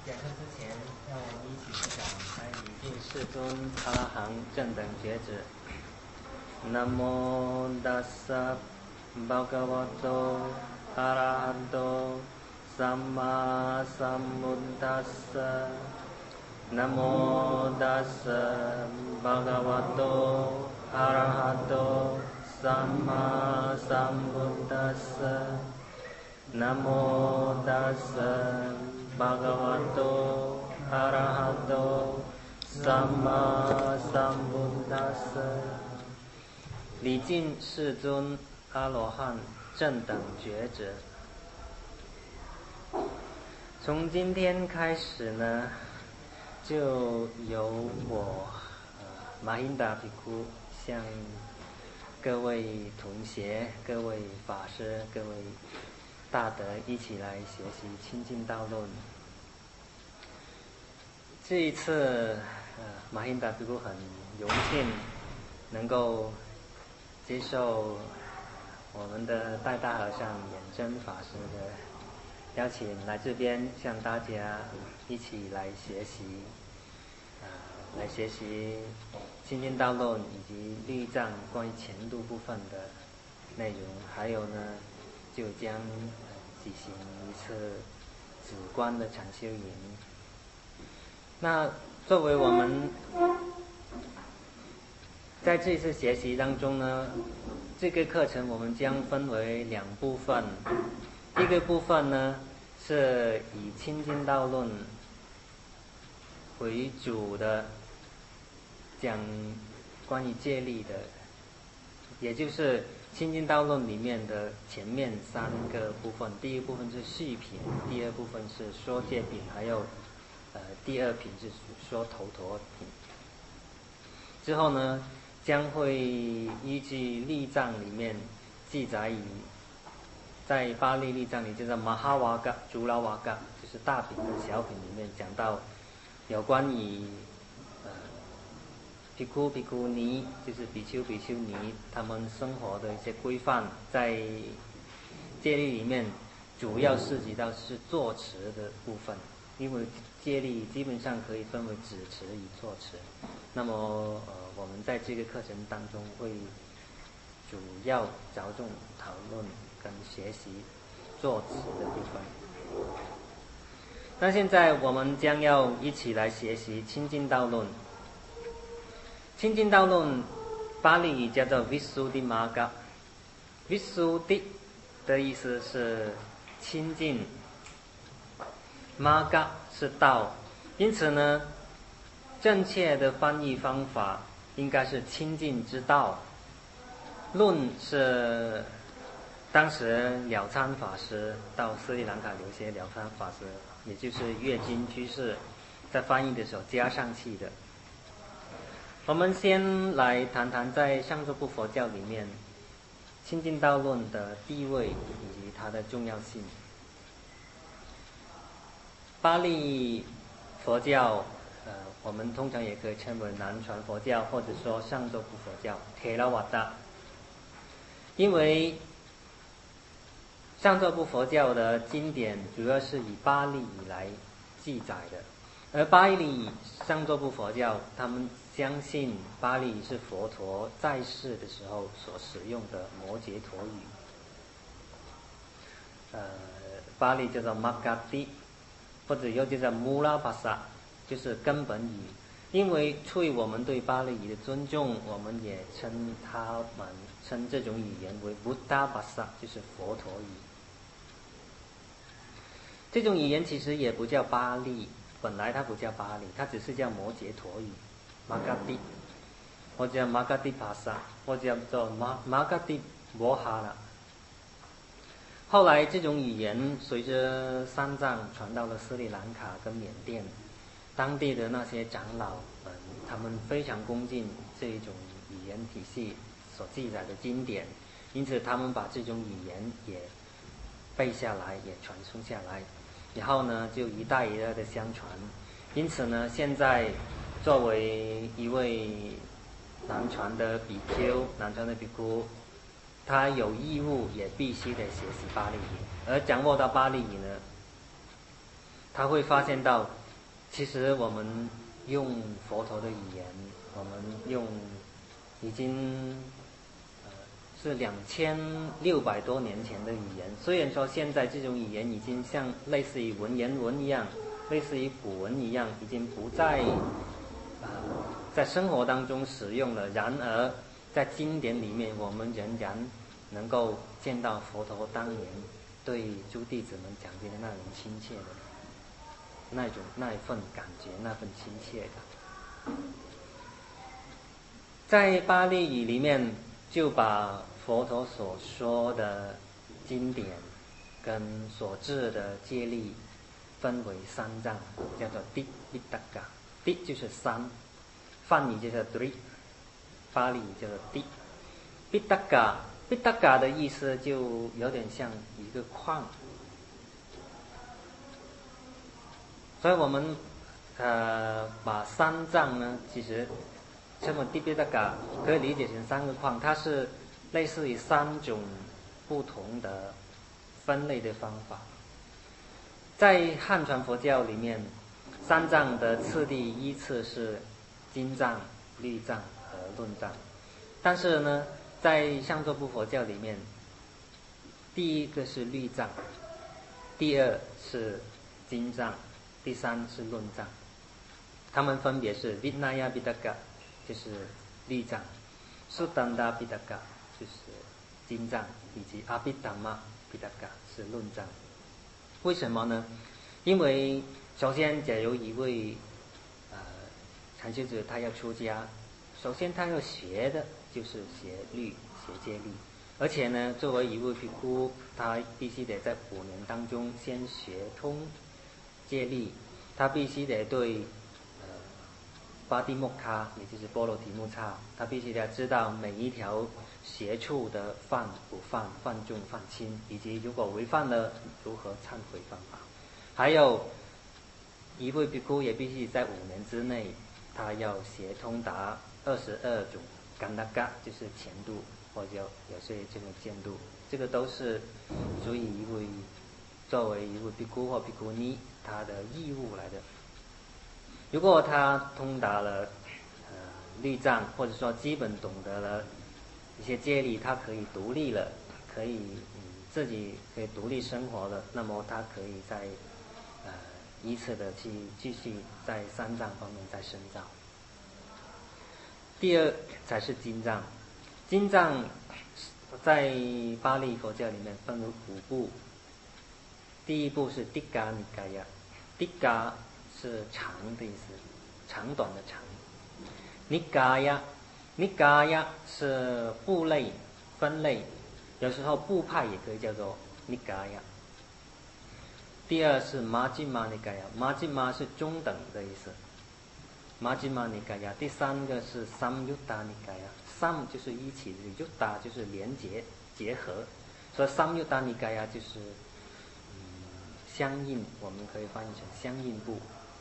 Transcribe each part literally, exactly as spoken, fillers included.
讲课之前，让我们一起去讲来礼敬世尊阿拉含正等觉子。Namo Tassa Bhagavato Arahato Samma Sambuddhassa. Namo Tassa Bhagavato Arahato Samma Sambuddhassa. Namo Tassa Bhagavato Arahato Samma Sambuddhassa。礼敬世尊阿罗汉正等觉者。从今天开始呢，就由我呃马hin达比库向各位同学、各位法师、各位大德一起来学习《清净道论》。这一次，呃，马hin达比库很荣幸能够接受我们的代大和尚远真法师的邀请，来这边向大家一起来学习，呃，来学习《清净道论》以及律藏关于前度部分的内容，还有呢，就将举行一次止观的禅修营。那作为我们在这次学习当中呢，这个课程我们将分为两部分。一个部分呢是以《清净道论》为主的，讲关于戒律的，也就是《清净道论》里面的前面三个部分。第一部分是序品，第二部分是说戒品，还有呃第二品是说头陀品。之后呢，将会依据律藏里面记载以在巴利律藏里叫做马哈瓦嘎、竹拉瓦嘎，就是大品跟小品里面讲到有关于呃比库比库尼，就是比丘比丘尼他们生活的一些规范，在戒律里面主要涉及到是坐持的部分，因为戒律基本上可以分为止持与坐持。那么呃我们在这个课程当中会主要着重讨论跟学习坐持的部分。那现在我们将要一起来学习《清净道论》。《清净道论》巴利语叫做 Visuddhimagga。Visuddhi 的意思是清净， Magga 是道，因此呢，正确的翻译方法应该是清净之道。论是当时了参法师到斯里兰卡留学，了参法师也就是月经居士在翻译的时候加上去的。我们先来谈谈在上座部佛教里面《清净道论》的地位以及它的重要性。巴利佛教呃，我们通常也可以称为南传佛教，或者说上座部佛教 Theravada。 因为上座部佛教的经典主要是以巴利语来记载的，而巴利语上座部佛教他们相信巴利语是佛陀在世的时候所使用的摩羯陀语，呃，巴利叫做 Magadhi， 或者又叫做 Mula Bhasa， 就是根本语。因为出于我们对巴利语的尊重，我们也称他们称这种语言为 Buddha Bhasa， 就是佛陀语。这种语言其实也不叫巴利，本来它不叫巴利，它只是叫摩羯陀语 Magadhi， 或者 Magadhi Bhasa， 或者叫做 Magadhi Vohara。后来这种语言随着三藏传到了斯里兰卡跟缅甸，当地的那些长老们，他们非常恭敬这一种语言体系所记载的经典，因此他们把这种语言也背下来，也传送下来，然后呢就一代一代的相传。因此呢，现在作为一位南传的比丘、南传的比丘，他有义务也必须得学习巴利语，而掌握到巴利语呢， 他会发现到，其实我们用佛陀的语言，我们用已经呃是两千六百多年前的语言。虽然说现在这种语言已经像类似于文言文一样，类似于古文一样，已经不再呃在生活当中使用了。然而在经典里面，我们仍然能够见到佛陀当年对诸弟子们讲经的那种亲切的那种那一份感觉，那份亲切的。在巴利语里面，就把佛陀所说的经典跟所制的戒律分为三藏，叫做 Di Pitaka。 Di 就是三，梵语就叫 Dri， 巴利语叫做 Di Pitaka。 Pitaka 的意思就有点像一个框，所以我们呃把三藏呢，其实这么 Di Pitaka 可以理解成三个框，它是类似于三种不同的分类的方法。在汉传佛教里面，三藏的次第依次是经藏、律藏和论藏，但是呢，在上座部佛教里面，第一个是律藏，第二是经藏，第三是论藏。它们分别是 Vinaya Pitaka 就是律藏， Sutanda Pitaka 就是经藏，以及 Abhidhamma Pitaka 是论藏。为什么呢？因为首先，假如一位呃禅修者他要出家，首先他要学的就是学律、学戒律，而且呢，作为一位比丘，他必须得在五年当中先学通戒律，他必须得对呃巴蒂莫卡，也就是波罗提木叉，他必须得知道每一条邪处的犯不犯、犯重犯轻，以及如果违犯了如何忏悔方法。还有一位比丘也必须在五年之内，他要学通达二十二种甘达嘎，就是前度或者有些这个间度，这个都是属于一位作为一位比丘或比丘尼他的义务来的。如果他通达了呃律藏，或者说基本懂得了一些戒律，他可以独立了，可以、嗯、自己可以独立生活了，那么他可以在呃依次的去继续在三藏方面再深造。第二才是经藏，经藏在巴利佛教里面分为五部。第一部是 Digha Nikaya， 是长的意思，长短的长。Nikaya Nikaya 是部类分类，有时候部派也可以叫做 Nikaya。第二是 Majjhima Nikaya， 是中等的意思， Majjhima Nikaya。 第三个是 Samyutta Nikaya， 就是一起的， Yutta 就是连结结合，所以 Samyutta Nikaya 就是嗯相应，我们可以翻译成相应部。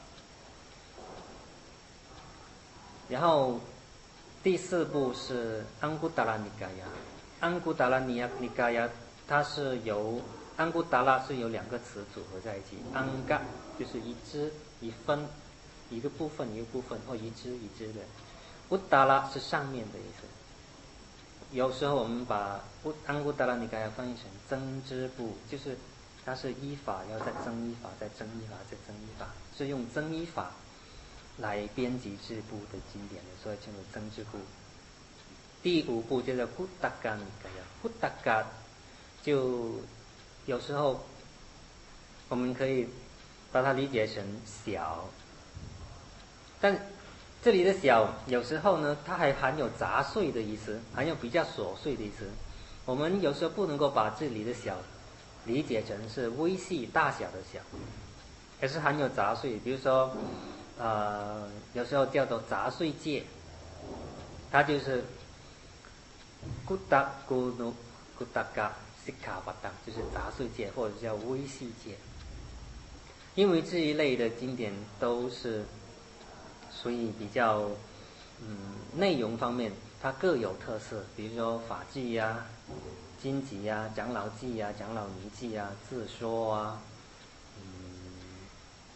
然后第四部是 Anguttara Nikaya， Anguttara Nikaya 它是由 Anguttara 是由两个词组合在一起， Anga 就是一支一分，一个部分一个部分，或一支一支的， Uttara 是上面的意思。有时候我们把 Anguttara Nikaya 翻译成增支部，就是它是依法要再增依法，再增依法，再增依法，是用增依法来编辑支部的经典的，所以称为增支部。第五部叫做 Kuttaka Nikaya， 就有时候我们可以把它理解成小，但这里的小有时候呢，它还含有杂碎的意思，含有比较琐碎的意思。我们有时候不能够把这里的小理解成是微细大小的小，也是含有杂碎。比如说呃，有时候叫做杂碎戒，它就是Kutta Gunu Kuttaka Sikkhapada， 就是杂碎戒或者叫微细戒。因为这一类的经典都是属于比较嗯内容方面它各有特色，比如说法纪呀、经籍呀、长老记呀、长老尼记呀、自说啊，嗯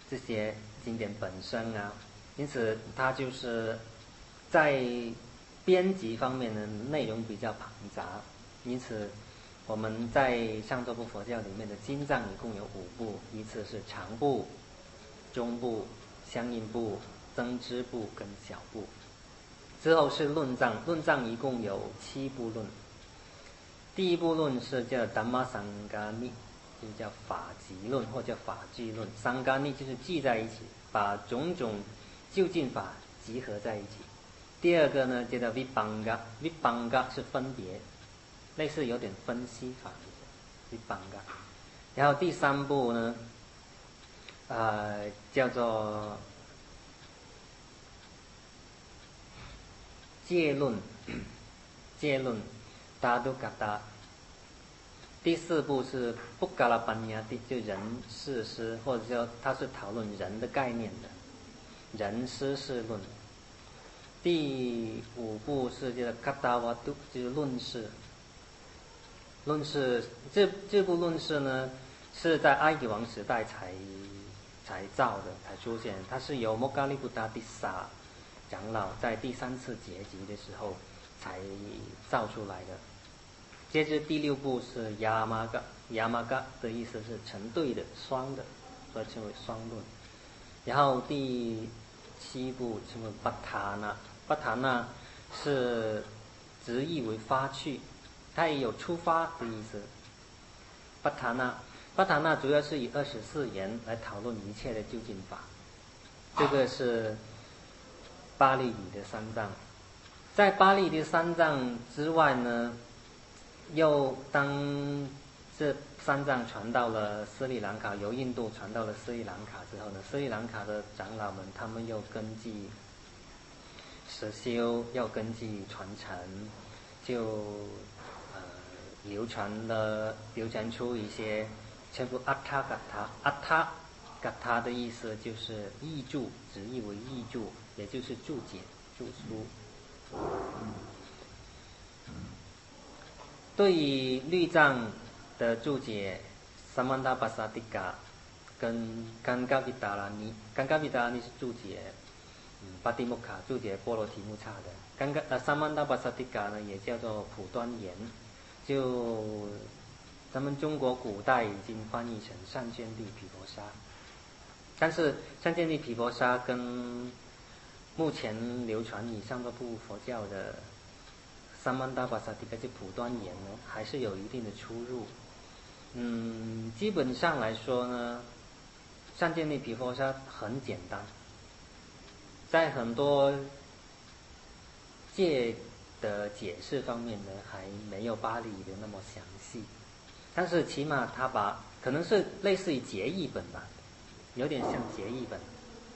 这些经典本身啊，因此它就是在编辑方面的内容比较庞杂，因此我们在上座部佛教里面的经藏一共有五部，依次是长部、中部、相应部、增支部跟小部。之后是论藏，论藏一共有七部论。第一部论是叫 Dhamma Sangani， 就叫法集论或叫法句论。Sangani 就是聚在一起，把种种究竟法集合在一起。第二个呢叫做 Vibhanga， Vibhanga 是分别，类似有点分析法 Vibhanga。然后第三部呢，呃，叫做戒论，戒论 Tadukata。第四部是 Pukkalapanyati， 就人事师，或者说它是讨论人的概念的人事事论。第五部是叫 Katawatu， 就是论事。论事这这部论事呢，是在埃及王时代才才造的，才出现。它是由摩嘎利布达蒂萨长老在第三次结集的时候才造出来的。接着第六部是 Yamaga，Yamaga 的意思是成对的、双的，所以称为双论。然后第七部称为 Patana，Patana 是直译为发去，它也有出发的意思。Patana，Patana 主要是以二十四言来讨论一切的究竟法。这个是巴利语的三藏。在巴利的三藏之外呢，又当这三藏传到了斯里兰卡，由印度传到了斯里兰卡之后呢，斯里兰卡的长老们他们又根据实修，要根据传承，就呃流传了流传出一些称呼阿塔嘎塔，阿塔嘎塔的意思就是译注，直译为译注，也就是注解、注疏。对于律藏的注解 Samantabhasatika 跟甘嘎维达拉尼，甘嘎维达拉尼是注解嗯巴蒂木卡，注解波罗提木叉的。甘嘎呃 Samantabhasatika 呢也叫做普端言，就咱们中国古代已经翻译成上绢地毗婆沙，但是上绢地毗婆沙跟目前流传以上座部佛教的Samantabhasatika 就普端言呢，还是有一定的出入。嗯，基本上来说呢，上绢地毗婆沙很简单，在很多戒的解释方面呢，还没有巴利的那么详细。但是起码他把可能是类似于结译本吧，有点像结译本。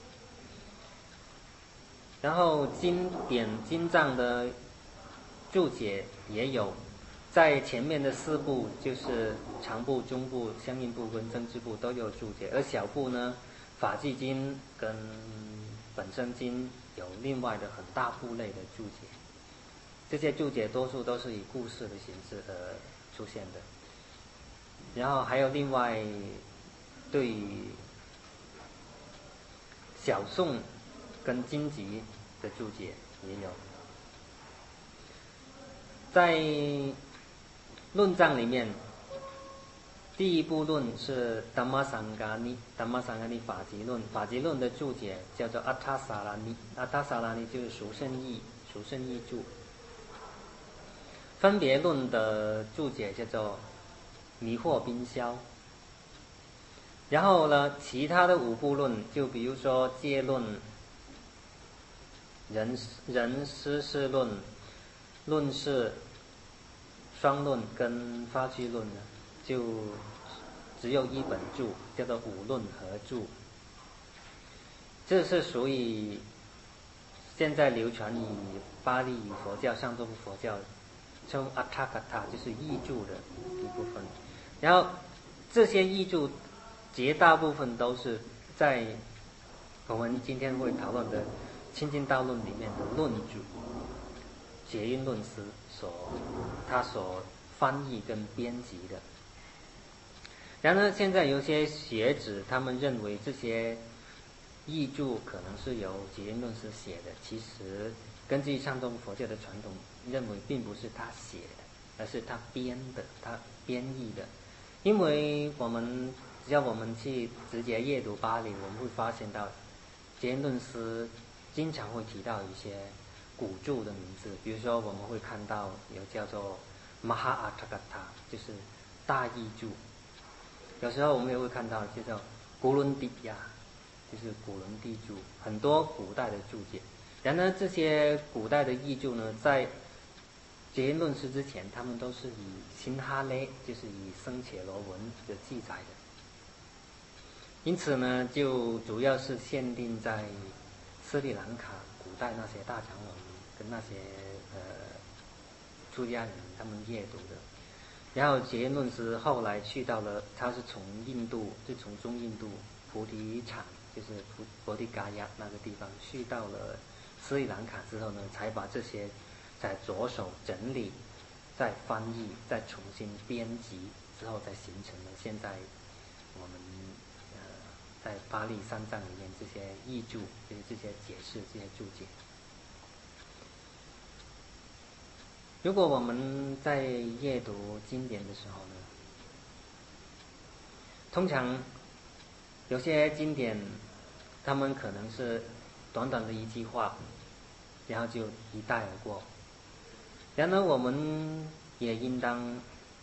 然后经典经藏的注解也有，在前面的四部就是长部、中部、相应部跟增支部都有注解，而小部呢，法纪经跟本生经有另外的很大部类的注解。这些注解多数都是以故事的形式而出现的。然后还有另外对于小颂跟经集的注解也有。在论藏里面，第一部论是 Dhamma Sangani， Dhamma Sangani 法集论，法集论的注解叫做 Atthasarani，Atthasarani 就是殊胜义，殊胜义注。分别论的注解叫做迷惑冰消。然后呢，其他的五部论，就比如说戒论、人人事事论、论事、双论跟发句论呢，就只有一本注，叫做五论合注。这是属于现在流传于巴利语佛教、上座部佛教称阿塔嘎塔，就是译注的一部分。然后这些译注绝大部分都是在我们今天会讨论的清净道论里面的论主结运论师所他所翻译跟编辑的。然而现在有些学者他们认为这些译注可能是由结因论师写的，其实根据上宗佛教的传统，认为并不是他写的，而是他编的，他编译的。因为我们只要我们去直接阅读巴黎，我们会发现到结因论师经常会提到一些古著的名字，比如说我们会看到有叫做 Mahaatthakatha， 就是大译注。有时候我们也会看到叫做古伦底亚，就是古伦地注，很多古代的注解。然而这些古代的译注呢，在结因论师之前，他们都是以辛哈勒，就是以僧伽罗文的记载的。因此呢，就主要是限定在斯里兰卡古代那些大长老跟那些呃出家人他们阅读的。然后结因论师后来去到了，他是从印度，就从中印度菩提场，就是菩菩提伽亚那个地方，去到了斯里兰卡之后呢，才把这些再着手整理，再翻译，再重新编辑之后，才形成了现在我们呃在巴利三藏里面这些译注，就是这些解释、这些注解。如果我们在阅读经典的时候呢，通常有些经典，他们可能是短短的一句话，然后就一带而过。然而我们也应当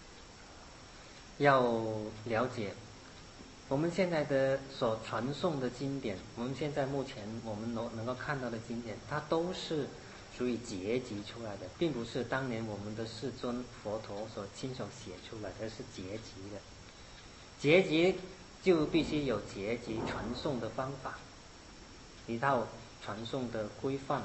要了解，我们现在的所传颂的经典，我们现在目前我们能能够看到的经典，它都是属于结集出来的，并不是当年我们的世尊佛陀所亲手写出来的，而是结集的。结集就必须有结集传颂的方法，一套传颂的规范。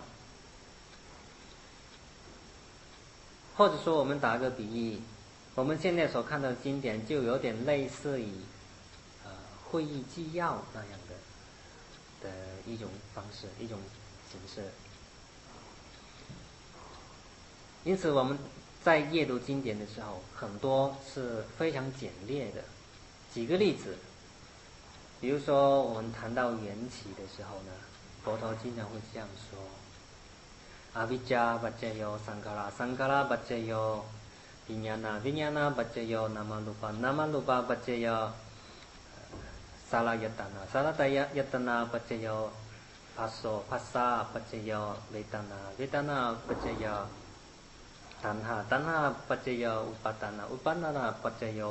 或者说我们打个比喻，我们现在所看到的经典就有点类似于呃会议纪要那样的的一种方式，一种形式。因此我们在阅读经典的时候，很多是非常简略的。举个例子，比如说我们谈到缘起的时候呢，佛陀经常会这样说：阿维迦巴遮哟桑卡拉桑卡拉巴遮哟维ญญาณวิญญาณปัจจโยนามารูปานามารูปาปัจจโยสาลายตนะสาลายตนะปัจจโยภัสโสภัสสะปัจจโยเวทนาเวทนาปัจจโยตัณหาตัณหาปัจจโยอุปาทานอุปาทานปัจจโย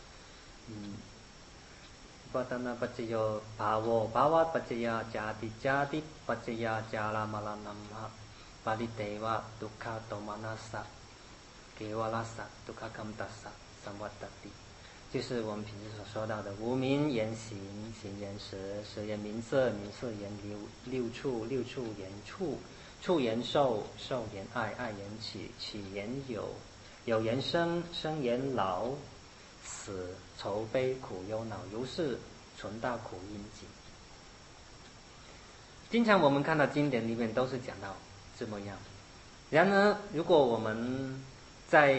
อุปาทานปัจจโยภาวะภาวะปัจจโยจาติจาติปัจจโยจารามรณัมหะปาริเตวะทุกขโทมนัสสะเกวาลัสสะทุกขคัมตัสสะสัมวัตติ，就是我们平时所说到的无名言行，行言识，识言名色，名色言六六处，六处言处，处言受，受言爱，爱言起，起言有，有言生，生言老，死愁悲苦忧恼，如是纯大苦因集。经常我们看到经典里面都是讲到这么样。然而如果我们在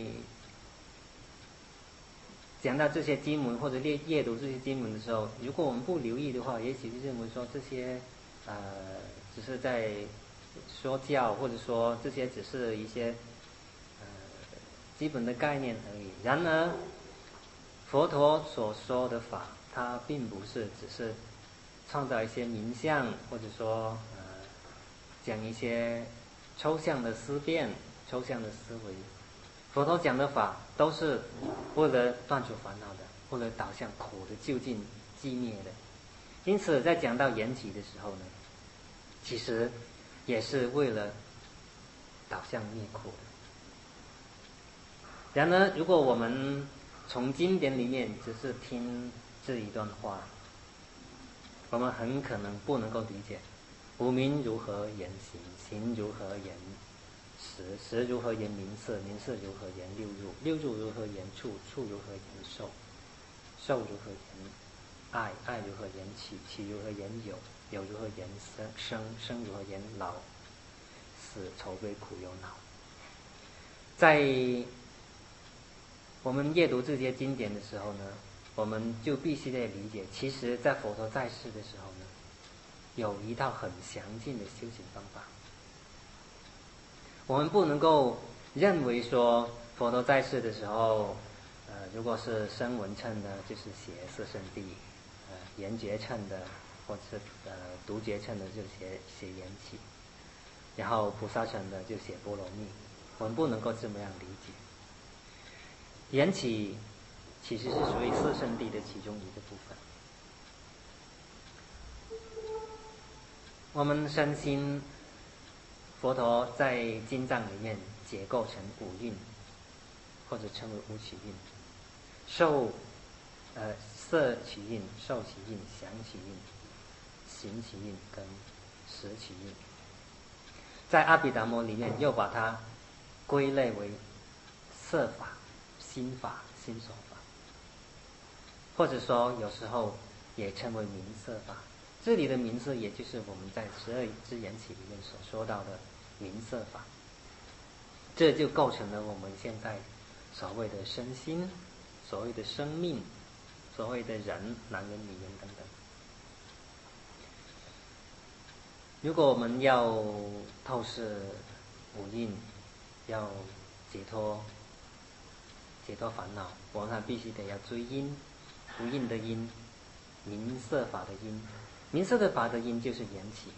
讲到这些经文或者阅阅读这些经文的时候，如果我们不留意的话，也许就认为说这些呃只是在说教，或者说这些只是一些呃基本的概念而已。然而佛陀所说的法，它并不是只是创造一些名相，或者说呃讲一些抽象的思辨、抽象的思维。佛陀讲的法都是为了断除烦恼的，为了导向苦的究竟寂灭的。因此在讲到缘起的时候呢，其实也是为了导向灭苦的。然而如果我们从经典里面只是听这一段话，我们很可能不能够理解无明如何言行，行如何言识，识如何言名色，名色如何言六入，六入如何言处，处如何言受，受如何言爱，爱如何言起，起如何言有，有如何言生，生生如何言老，死愁悲苦忧恼。在我们阅读这些经典的时候呢，我们就必须得理解，其实在佛陀在世的时候呢， 有一套很详尽的修行方法。我们不能够认为说佛陀在世的时候，呃，如果是声闻乘的，就是写四圣谛；呃，缘觉乘的，或者是呃独觉乘的，就写写缘起；然后菩萨乘的就写波罗蜜。我们不能够这么样理解。缘起其实是属于四圣谛的其中一个部分。我们身心，佛陀在经藏里面解构成五蕴，或者称为五取蕴：受、呃色取蕴、受取蕴、想取蕴、行取蕴跟识取蕴。在阿毗达摩里面又把它归类为色法、心法、心所法，或者说有时候也称为名色法。这里的名色也就是我们在十二支缘起里面所说到的名色法，这就构成了我们现在所谓的身心、所谓的生命、所谓的人、男人、女人等等。如果我们要透视五蕴，要解脱解脱烦恼，我们还必须得要追因，无印的因，名色法的因，名色的法的因就是缘起。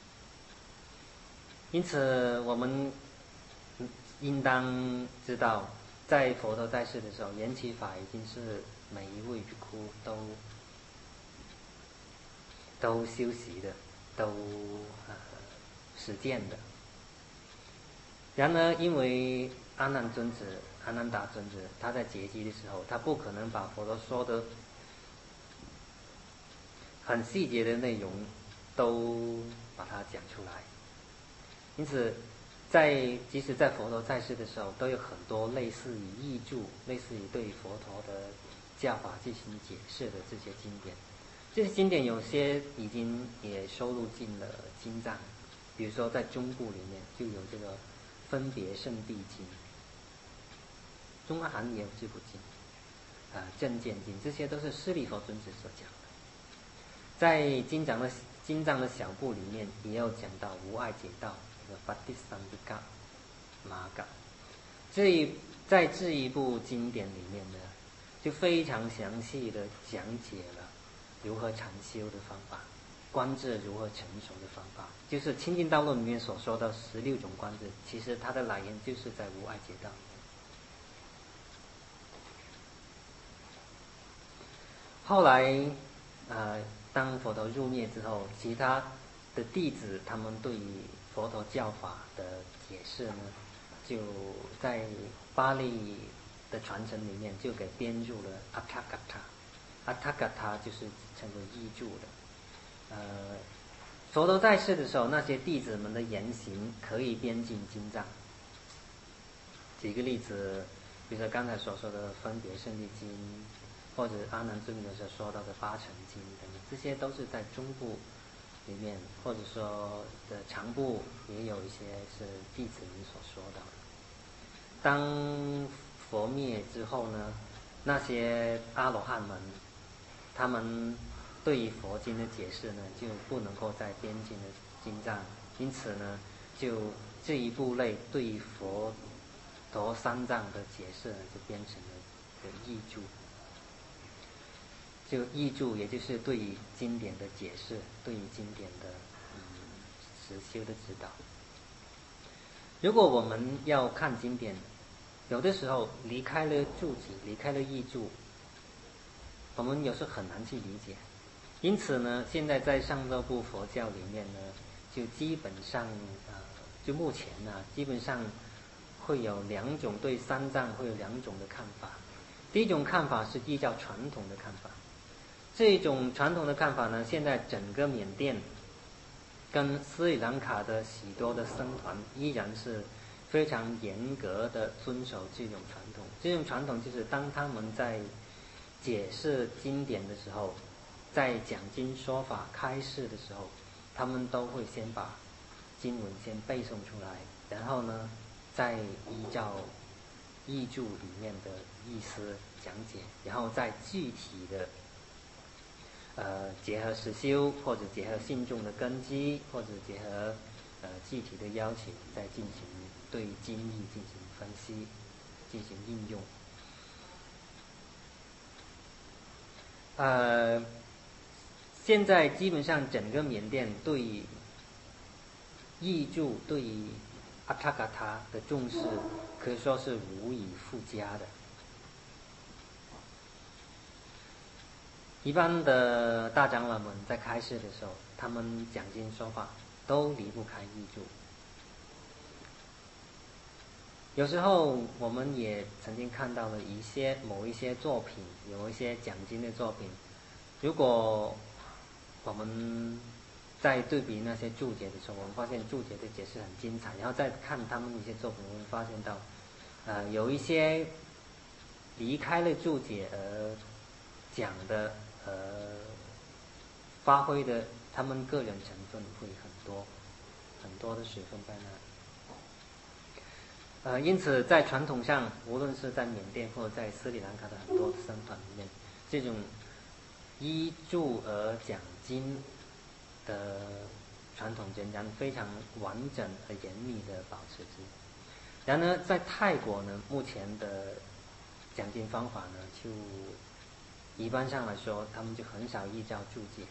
因此我们应当知道，在佛陀在世的时候，缘起法已经是每一位比丘都都修习的，都呃实践的。然而因为阿难尊者阿难达尊者他在结集的时候，他不可能把佛陀说的很细节的内容都把它讲出来，因此在即使在佛陀在世的时候，都有很多类似于译注、类似于对佛陀的教法进行解释的这些经典。这些经典有些已经也收录进了经藏，比如说在中部里面就有这个分别圣谛经，中韩也有这部经，啊、呃，正见经，这些都是释利佛尊者所讲的。在经藏的经藏的小部里面，也有讲到无碍解道这个 Patisambbika Magga。这一在这一部经典里面呢，就非常详细的讲解了如何禅修的方法，观智如何成熟的方法，就是《清净道论》里面所说的十六种观智，其实它的来源就是在无碍解道。后来，呃，当佛陀入灭之后，其他的弟子他们对于佛陀教法的解释呢，就在巴利的传承里面就给编入了阿塔嘎塔。阿塔嘎塔就是称为译注的。呃，佛陀在世的时候，那些弟子们的言行可以编进经藏。举个例子，比如说刚才所说的分别圣谛经，或者阿难尊者所说到的八成经等等，这些都是在中部里面，或者说的长部也有一些是弟子们所说到的。当佛灭之后呢，那些阿罗汉们，他们对于佛经的解释呢，就不能够再编进了经藏，因此呢，就这一部类对于佛陀三藏的解释呢，就编成了个译注。就译注，也就是对于经典的解释，对于经典的嗯实修的指导。如果我们要看经典，有的时候离开了注解，离开了译注，我们有时候很难去理解。因此呢，现在在上座部佛教里面呢，就基本上呃，就目前呢、啊，基本上会有两种对三藏会有两种的看法。第一种看法是依照传统的看法，这种传统的看法呢，现在整个缅甸跟斯里兰卡的许多的僧团依然是非常严格的遵守这种传统。这种传统就是当他们在解释经典的时候，在讲经说法开示的时候，他们都会先把经文先背诵出来，然后呢再依照译注里面的意思讲解，然后再具体的呃结合实修，或者结合信众的根基，或者结合呃具体的要求，再进行对经义进行分析，进行应用。呃，现在基本上整个缅甸对译注对阿塔嘎塔的重视，可以说是无以复加的。一般的大长老们在开示的时候，他们讲经说法都离不开译注。有时候我们也曾经看到了一些某一些作品，有一些讲经的作品，如果我们在对比那些注解的时候，我们发现注解的解释很精彩，然后再看他们一些作品，我们发现到，呃，有一些离开了注解而讲的，呃，发挥的他们个人成分会很多，很多的水分在那里。呃，因此在传统上，无论是在缅甸或者在斯里兰卡的很多僧团里面，这种依注而讲经的传统仍然非常完整和严密的保持之。然而在泰国呢，目前的讲经方法呢，就一般上来说，他们就很少依照注解。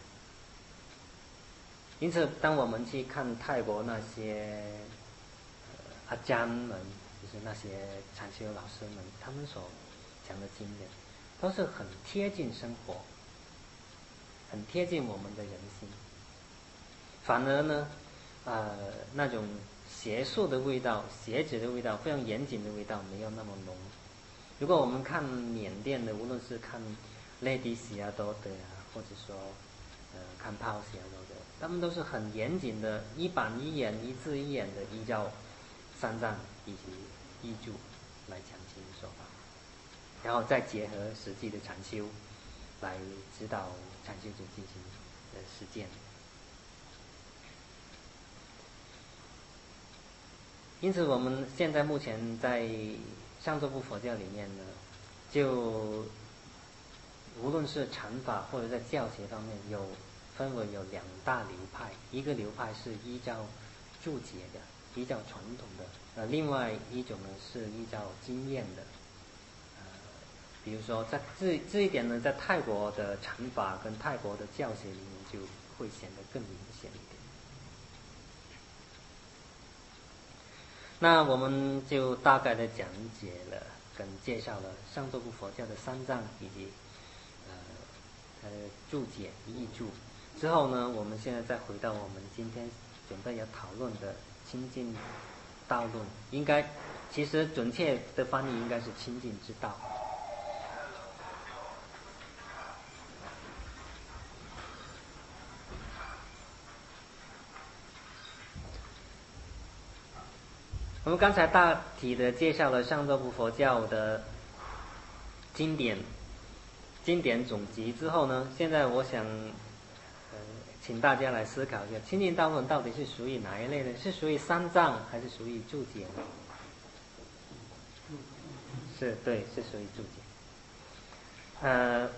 因此，当我们去看泰国那些呃阿詹们，就是那些禅修老师们，他们所讲的经典，都是很贴近生活，很贴近我们的人心。反而呢，呃，那种邪术的味道、邪旨的味道、非常严谨的味道没有那么浓。如果我们看缅甸的，无论是看Lady Siadoda啊，或者说呃看Paul Siadoda，他们都是很严谨的，一板一眼、一字一眼的依照三藏以及译注来讲经说法，然后再结合实际的禅修来指导禅修者进行呃实践。因此，我们现在目前在上座部佛教里面呢，就无论是禅法或者在教学方面，有分为有两大流派，一个流派是依照注解的，依照传统的，呃，另外一种呢是依照经验的。呃，比如说在这这一点呢，在泰国的禅法跟泰国的教学里面就会显得更明显一点。那我们就大概的讲解了跟介绍了上座部佛教的三藏以及呃它的注解译注之后呢，我们现在再回到我们今天准备要讨论的清净道论，应该其实准确的翻译应该是清净之道。我们刚才大体的介绍了上座部佛教的经典经典总集之后呢，现在我想呃请大家来思考一下，清净道论到底是属于哪一类呢？是属于三藏还是属于注解呢？是，对，是属于注解。呃，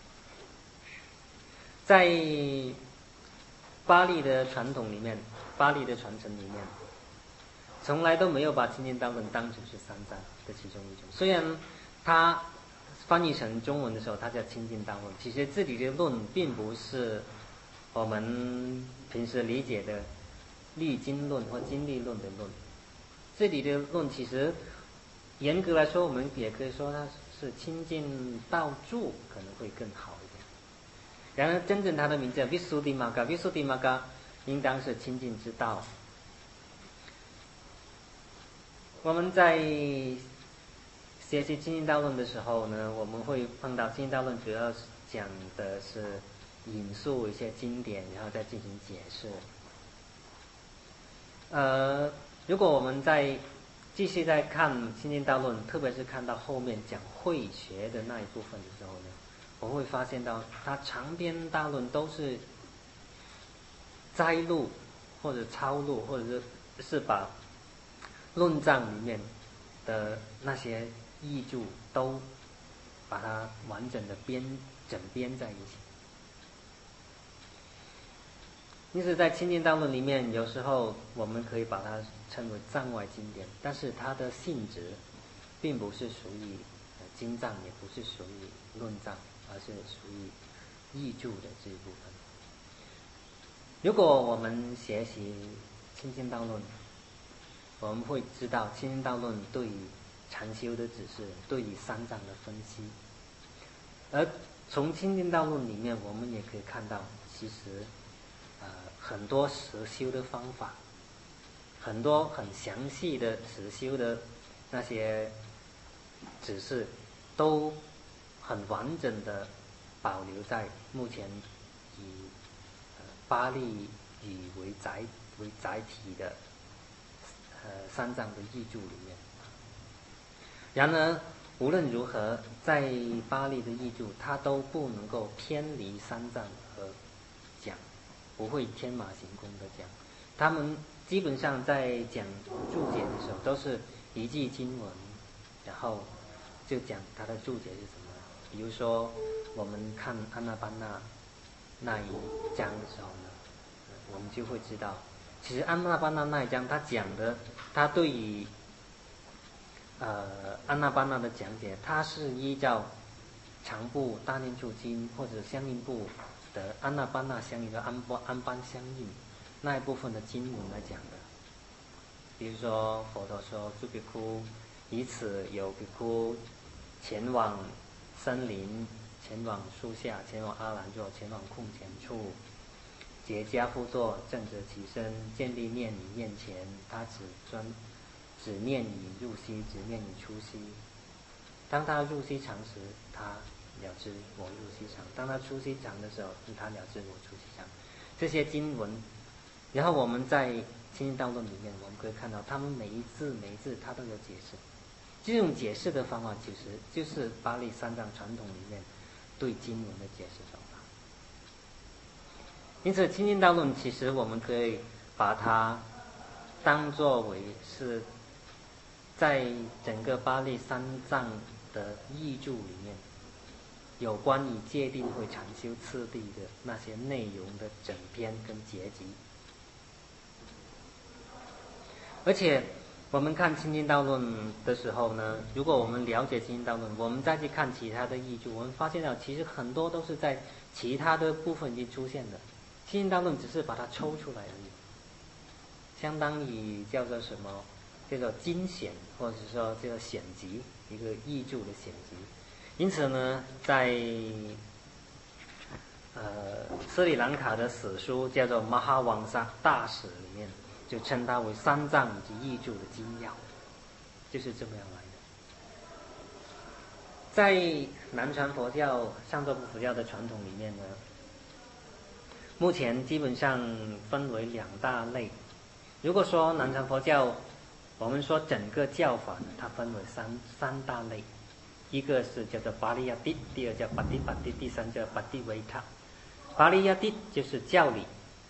在巴利的传统里面，巴利的传承里面，从来都没有把清净道论当成是三藏的其中一种。虽然它翻译成中文的时候，它叫清净道论，其实这里的论并不是我们平时理解的律经论或经律论的论。这里的论其实严格来说，我们也可以说它是清净道注，可能会更好一点。然而，真正它的名字 Visuddhimagga，Visuddhimagga 应当是清净之道。我们在学习清净道论的时候呢，我们会碰到清净道论主要讲的是引述一些经典，然后再进行解释。呃，如果我们在继续在看清净道论，特别是看到后面讲慧学的那一部分的时候呢，我们会发现到它长篇大论都是摘录或者抄录，或者是是把论藏里面的那些译注都把它完整的编整编在一起。 因此在清净道论里面，有时候我们可以把它称为藏外经典，但是它的性质并不是属于经藏，也不是属于论藏，而是属于译注的这一部分。如果我们学习清净道论，我们会知道清净道论对于禅修的指示，对于三藏的分析。而从清净道论里面，我们也可以看到，其实呃很多实修的方法，很多很详细的实修的那些指示，都很完整的保留在目前以呃巴利语为载为载体的呃三藏的译注里面。然而无论如何，在巴利的译注，它都不能够偏离三藏而讲，不会天马行空的讲。他们基本上在讲注解的时候，都是一句经文，然后就讲它的注解是什么。比如说，我们看阿那班那那一章的时候呢，我们就会知道，其实阿那班那那一章，他讲的，他对于呃，安那班那的讲解，它是依照长部大念处经或者相应部的安那班那相应的安般安般相应那一部分的经文来讲的。比如说佛陀说，诸比丘，以此有比丘前往森林，前往树下，前往阿兰座，前往空前处，结跏趺坐，正着其身，建立念你面前，他只专。只念你入息，只念你出息。当他入息长时，他了知我入息长；当他出息长的时候，他了知我出息长。这些经文，然后我们在清净道论里面，我们可以看到，他们每一字每一字，他都有解释。这种解释的方法，其实就是巴利三藏传统里面对经文的解释方法。因此，清净道论其实我们可以把它当作为是在整个巴利三藏的译注里面，有关于戒定慧禅修次第的那些内容的整篇跟结集。而且我们看清净道论的时候呢，如果我们了解清净道论，我们再去看其他的译注，我们发现到其实很多都是在其他的部分已经出现的，清净道论只是把它抽出来而已，相当于叫做什么？叫做精选，或者说叫做选集，一个译注的选集。因此呢，在呃斯里兰卡的史书叫做《马哈王萨大史》里面，就称它为三藏以及译注的精要，就是这么样来的。在南传佛教、上座部佛教的传统里面呢，目前基本上分为两大类。如果说南传佛教，我们说整个教法呢，它分为三三大类，一个是叫做巴利亚蒂，第二叫巴蒂巴蒂，第三叫巴蒂维塔。巴利亚蒂就是教理，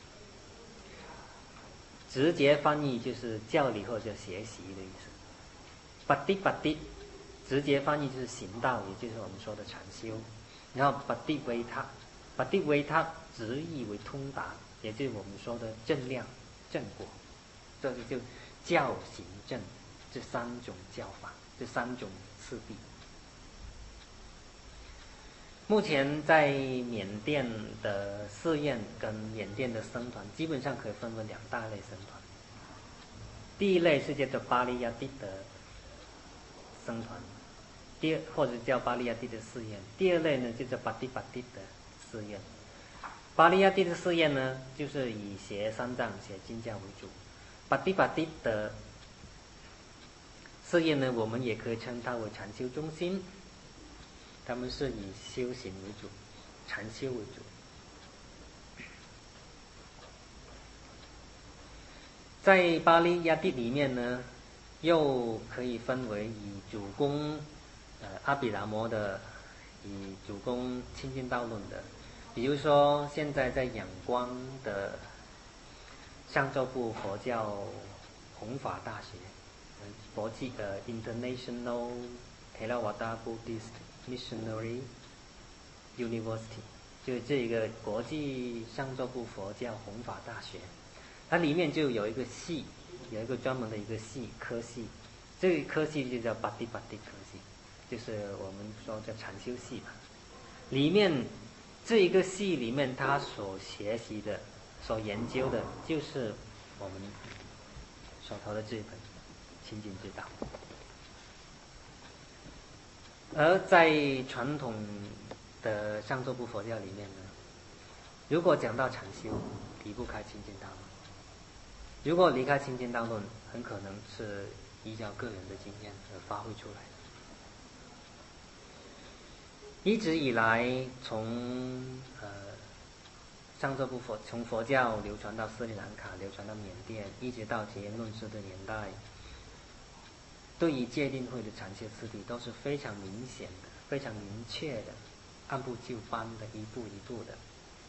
直接翻译就是教理或者学习的意思。巴蒂巴蒂直接翻译就是行道，也就是我们说的禅修。然后巴蒂维塔，巴蒂维塔直译为通达，也就是我们说的正量正果，这是就教行正这三种教法，这三种次第。目前在缅甸的寺院跟缅甸的僧团，基本上可以分为两大类僧团。第一类是叫做巴利亚蒂的僧团，第二或者叫巴利亚蒂的寺院。第二类呢，就叫巴蒂巴蒂的寺院。巴利亚蒂的寺院呢，就是以学三藏、学经教为主。巴蒂巴蒂的寺院呢，我们也可以称它为禅修中心，他们是以修行为主，禅修为主。在巴利亚蒂里面呢，又可以分为以主攻呃阿毗达摩的，以主攻清净道论的。比如说现在在仰光的上座部佛教弘法大学，国际呃 International Theravada Buddhist Missionary University， 就这个国际上座部佛教弘法大学，它里面就有一个系，有一个专门的一个系科系，这个科系就叫巴蒂巴蒂科系，就是我们说叫禅修系吧。里面这一个系里面，他所学习的、所研究的，就是我们手头的这本《清净之道》。而在传统的上座部佛教里面呢，如果讲到禅修，离不开清净道论。如果离开清净道论，很可能是依照个人的经验而发挥出来的。一直以来，从呃上座部佛从佛教流传到斯里兰卡，流传到缅甸，一直到结言论师的年代，对于戒定慧的禅修次第都是非常明显的、非常明确的，按部就班的，一步一步的。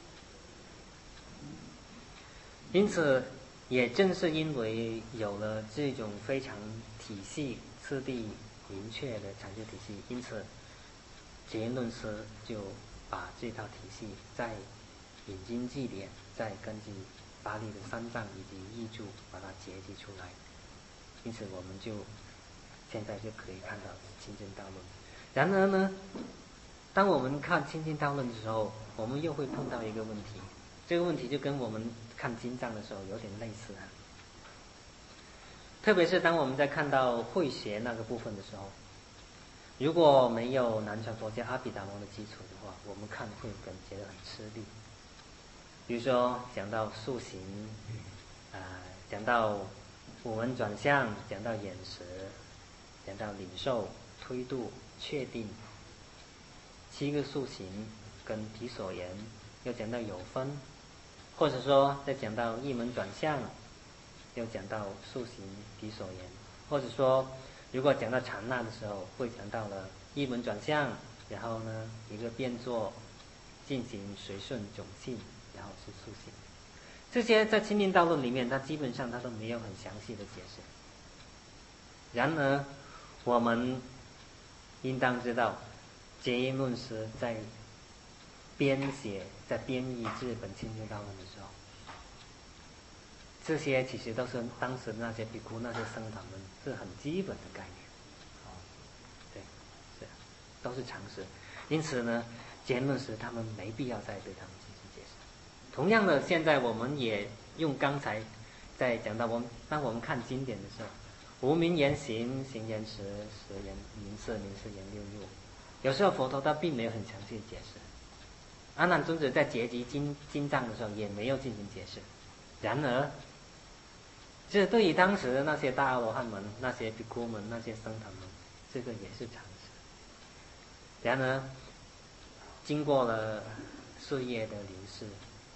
因此，也正是因为有了这种非常体系、次第明确的禅修体系，因此结言论师就把这套体系再引经据典，再根据巴利的三藏以及译注把它结集出来。因此，我们就现在就可以看到清净道论。然而呢，当我们看清净道论的时候，我们又会碰到一个问题，这个问题就跟我们看经藏的时候有点类似啊。特别是当我们在看到慧学那个部分的时候，如果没有南传佛教阿毗达摩的基础的话，我们看会感觉得很吃力。比如说讲到塑形，啊、呃，讲到五门转向，讲到眼识，讲到领受、推度、确定，七个塑形跟毗所缘，又讲到有分，或者说再讲到一门转向，又讲到塑形、毗所缘，或者说如果讲到禅那的时候，会讲到了一门转向，然后呢一个变作进行随顺种性，然后是塑形。这些在清净道论里面，它基本上它都没有很详细的解释。然而，我们应当知道，结言论师在编写、在编译这本清净道论的时候，这些其实都是当时那些比丘、那些僧团们是很基本的概念。对，是，都是常识。因此呢，结言论师他们没必要再对他们进行解释。同样的，现在我们也用刚才在讲到我们当我们看经典的时候，无明言行，行言识，识言名色，名色言六入。有时候佛陀他并没有很详细的解释。阿难尊者在结集经经藏的时候也没有进行解释。然而，这对于当时的那些大阿罗汉们、那些比丘们、那些僧团们，这个也是常识。然而，经过了岁月的流逝，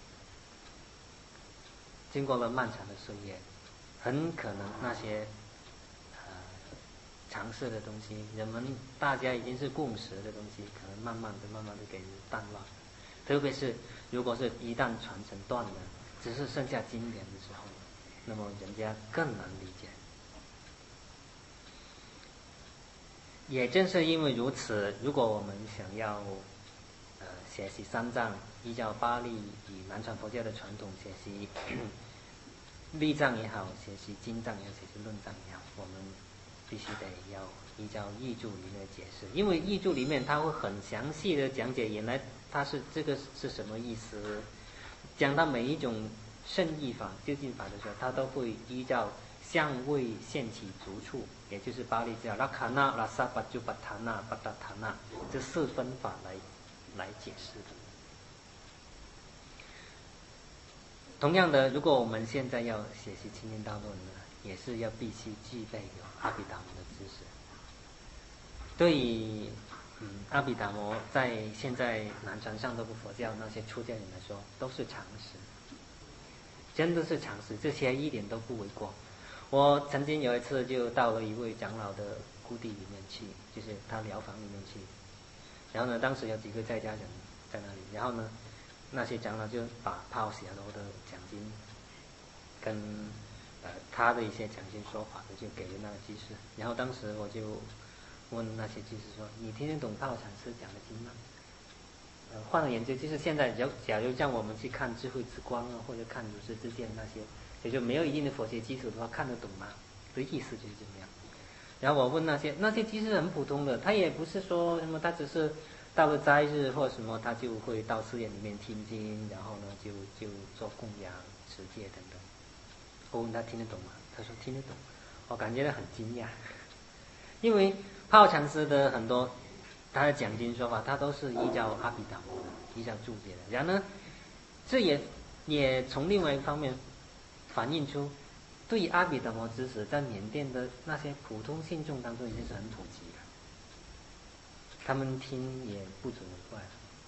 经过了漫长的岁月，很可能那些呃常识的东西，人们大家已经是共识的东西，可能慢慢的、慢慢的给人淡忘。特别是如果是一旦传承断了，只是剩下经典的时候，那么人家更难理解。也正是因为如此，如果我们想要呃学习三藏，依照巴利与南传佛教的传统学习律藏也好，学习经藏也好，学习论藏也好，我们必须得要依照译注里面的解释，因为译注里面它会很详细的讲解原来它是这个是什么意思，讲到每一种圣义法、究竟法的时候，它都会依照相位现起足处，也就是巴利叫拉卡那、拉萨巴就巴塔那、巴达塔那这四分法来来解释的。同样的，如果我们现在要学习清净道论呢，也是要必须具备有阿毗达摩的知识。对于嗯阿毗达摩在现在南传上座部佛教那些出家人来说，都是常识，真的是常识，这些一点都不为过。我曾经有一次就到了一位长老的故地里面去，就是他疗房里面去，然后呢，当时有几个在家人在那里，然后呢，那些长老就把帕筱罗的讲经跟呃他的一些讲经说法的就给了那个居士，然后当时我就问那些居士说：“你听得懂帕筱禅师讲的经吗？” 呃换了研究，就是现在假假如让我们去看智慧之光啊，或者看如是之见那些，也就没有一定的佛学基础的话，看得懂吗？的意思就是这样。然后我问那些那些其实很普通的，他也不是说什么，他只是到了斋日或什么，他就会到寺院里面听经，然后呢就就做供养、持戒等等。我问他听得懂吗？他说听得懂。我感觉到很惊讶，因为泡禅师的很多他的讲经说法，他都是依照阿毗达摩的，依照注解的。然后呢，这也也从另外一方面反映出，对于阿毗达摩知识在缅甸的那些普通信众当中已经是很普及了，他们听也不怎么怪。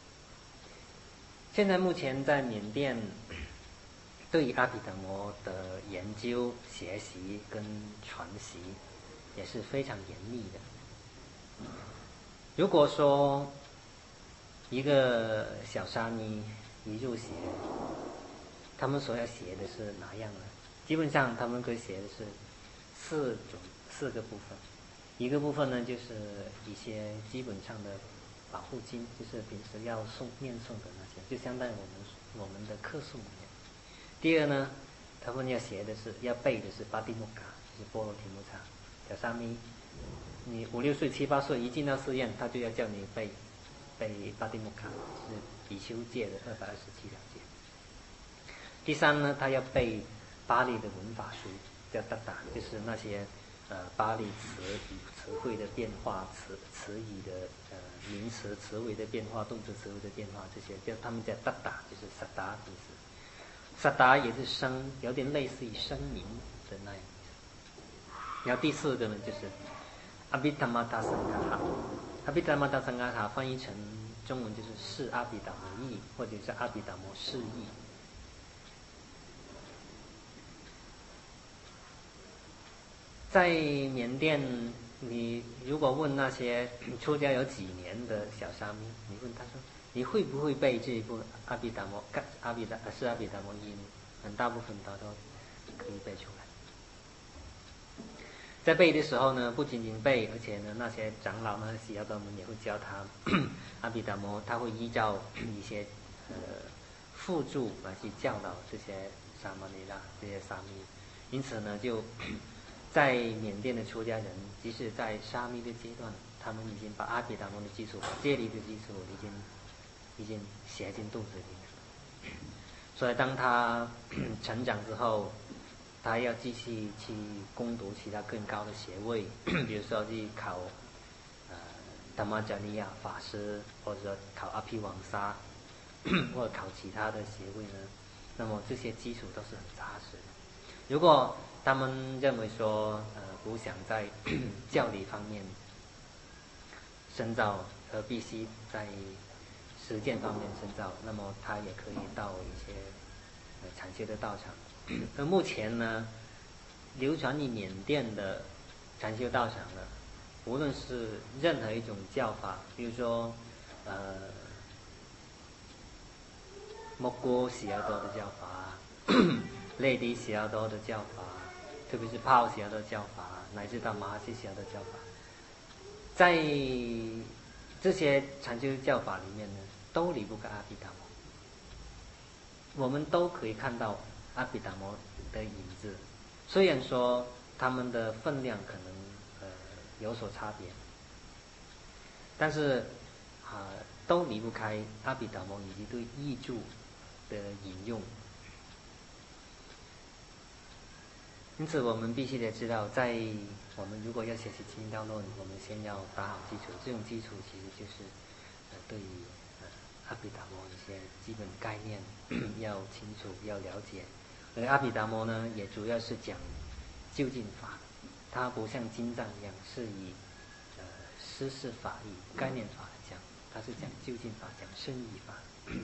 现在目前在缅甸，对于阿毗达摩的研究、学习跟传习也是非常严密的。如果说一个小沙弥一入学，他们所要学的是哪样呢？基本上他们可以学的是四种四个部分。一个部分呢，就是一些基本上的保护经，就是平时要诵念诵的那些，就相当于我们我们的课诵一样。第二呢，他们要学的是要背的是巴蒂木嘎，就是波罗提木叉。小沙弥，你五六岁、七八岁一进到寺院，他就要叫你背背巴蒂木嘎，是比丘戒的二百二十七条戒。第三呢，他要背巴利的文法书，叫达达，就是那些呃巴利词语词汇的变化，词词语的呃名词词汇的变化，动词词汇的变化，这些叫他们叫达达，就是萨达意思。萨达也是声，有点类似于声明的那样意思。然后第四个呢，就是阿毗达摩他僧伽哈，阿毗达摩他僧伽哈翻译成中文就是是阿毗达摩义，或者是阿毗达摩释义。在缅甸，你如果问那些出家有几年的小沙弥，你问他说你会不会背这一部阿毗达摩阿毗达是阿毗达摩义呢？很大部分他都可以背出来。在背的时候呢，不仅仅背，而且呢，那些长老呢、西亚多们也会教他阿毗达摩，他会依照一些呃附注来去教导这些沙摩尼拉这些沙弥。因此呢，就在缅甸的出家人，即使在沙弥的阶段，他们已经把阿毗达摩的基础、戒律的基础已经已经写进肚子里面。所以当他成长之后，他要继续去攻读其他更高的学位，比如说去考呃达摩迦利亚法师，或者说考阿毗王沙，或者考其他的学位呢，那么这些基础都是很扎实的。如果他们认为说，呃，不想在教理方面深造，而必须在实践方面深造，那么他也可以到一些呃禅修的道场。而目前呢，流传于缅甸的禅修道场呢，无论是任何一种教法，比如说呃莫郭喜尔多的教法，内迪喜尔多的教法，特别是泡喜尔多教法，乃至到马哈西喜尔多教法，在这些禅修教法里面呢，都离不开阿毗达摩。我们都可以看到阿毗达摩的影子，虽然说他们的分量可能呃有所差别，但是啊、呃、都离不开阿毗达摩以及对译注的引用。因此我们必须得知道，在我们如果要学习《清道论》，我们先要打好基础。这种基础其实就是呃对于呃阿毗达摩一些基本概念要清楚、要了解。而阿毗达摩呢，也主要是讲究竟法，它不像经藏一样是以呃施事法义、概念法来讲，它是讲究竟法、讲深义法。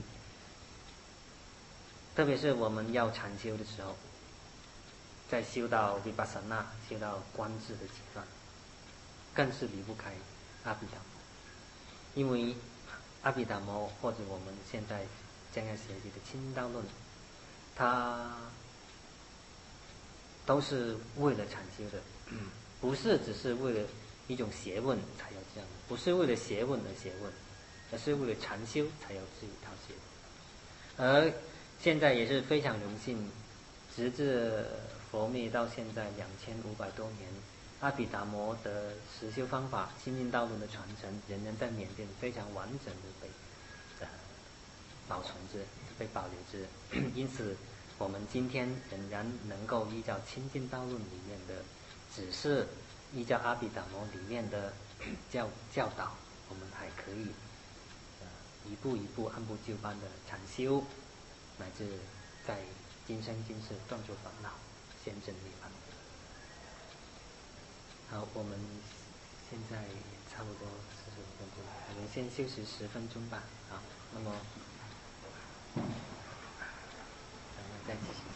特别是我们要禅修的时候，在修到vipassana、修到观智的阶段，更是离不开阿毗达摩。因为阿毗达摩或者我们现在将要学习的清道论，它都是为了禅修的，不是只是为了一种学问才有这样的，不是为了学问而学问， 而是为了禅修才有这一套系统。而现在也是非常荣幸，直至佛灭到现在两千五百多年，阿毗达摩的实修方法、心经道论的传承，仍然在缅甸非常完整的被呃保存着、被保留着。因此，我们今天仍然能够依照心经道论里面的指示，依照阿毗达摩里面的教教导，我们还可以呃一步一步、按部就班的禅修，乃至在今生今世断除烦恼，现证涅槃。好，我们现在差不多四十五分钟，我们先休息十分钟吧。好，那么咱们再继续。